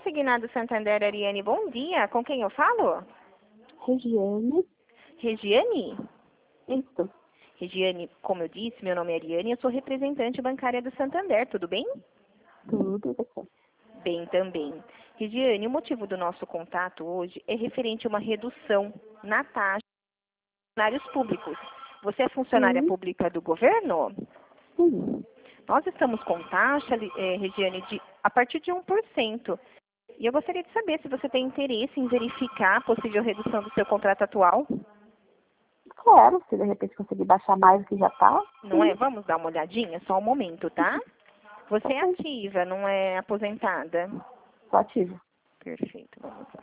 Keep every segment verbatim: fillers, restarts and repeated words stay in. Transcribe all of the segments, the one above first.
Consignado Santander, Ariane, bom dia. Com quem eu falo? Regiane. Regiane? Isso. Regiane, como eu disse, meu nome é Ariane e eu sou representante bancária do Santander, tudo bem? Tudo, você. Bem também. Regiane, o motivo do nosso contato hoje é referente a uma redução na taxa de funcionários públicos. Você é funcionária Sim. pública do governo? Sim. Nós estamos com taxa, eh, Regiane, de, a partir de um por cento. E eu gostaria de saber se você tem interesse em verificar a possível redução do seu contrato atual. Claro, se de repente conseguir baixar mais do que já tá. Não é? Vamos dar uma olhadinha? Só um momento, tá? Você é Ok. ativa, não é aposentada? Tô ativo. Perfeito, vamos lá.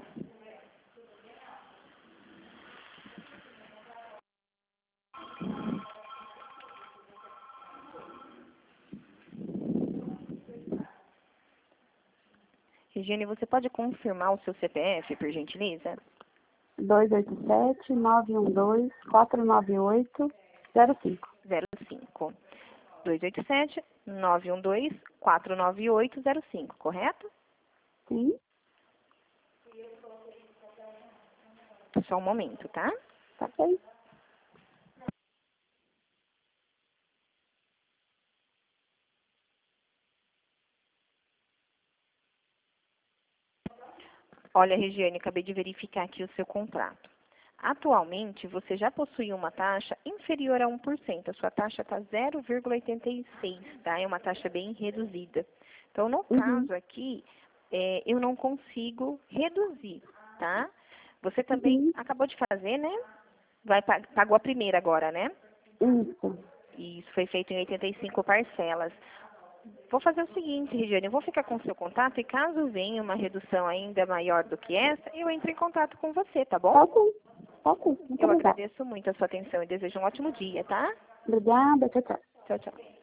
Regiane, você pode confirmar o seu C P F, por gentileza? dois oito sete, nove um dois, quatro nove oito, zero cinco. zero cinco. dois oito sete, nove um dois, quatro nove oito zero cinco, correto? Sim. Só um momento, tá? Tá bem. Olha, Regiane, acabei de verificar aqui o seu contrato. Atualmente, você já possui uma taxa inferior a um por cento. A sua taxa está zero vírgula oitenta e seis, tá? É uma taxa bem reduzida. Então, no Uhum. caso aqui, é, eu não consigo reduzir, tá? Você também Uhum. acabou de fazer, né? Vai, pag- pagou a primeira agora, né? Isso. E isso foi feito em oitenta e cinco parcelas. Vou fazer o seguinte, Regiane, eu vou ficar com o seu contato e caso venha uma redução ainda maior do que essa, eu entro em contato com você, tá bom? Tá ok. Tá ok. Muito Eu obrigada. agradeço muito a sua atenção e desejo um ótimo dia, tá? Obrigada. Tchau, tchau. Tchau, tchau.